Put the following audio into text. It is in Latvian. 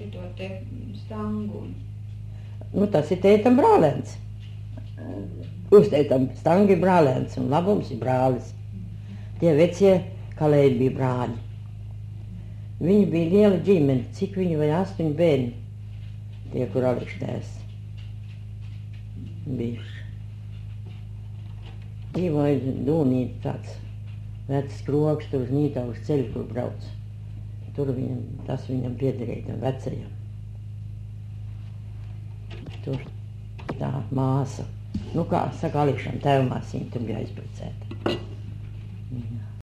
teici to te Stangu? Nu, tas ir tētam brālēns. Uzteitam Stangi brālēns un Labums ir brālis. Tie vecie kalēji bija brāļi. Viņi bija liela ģimene, cik viņi vai 8 bērni, tie, kur Alikštēs bijuši. Dzīvoja Dūnī tāds vecs kroks, tur uz Nītavas ceļu, kur brauc. Tur tas viņam piederēja, tam vecajam. Tur tā māsa. Nu kā saka Alikšana, tēvmāsīņa tur bija aizbrucēta.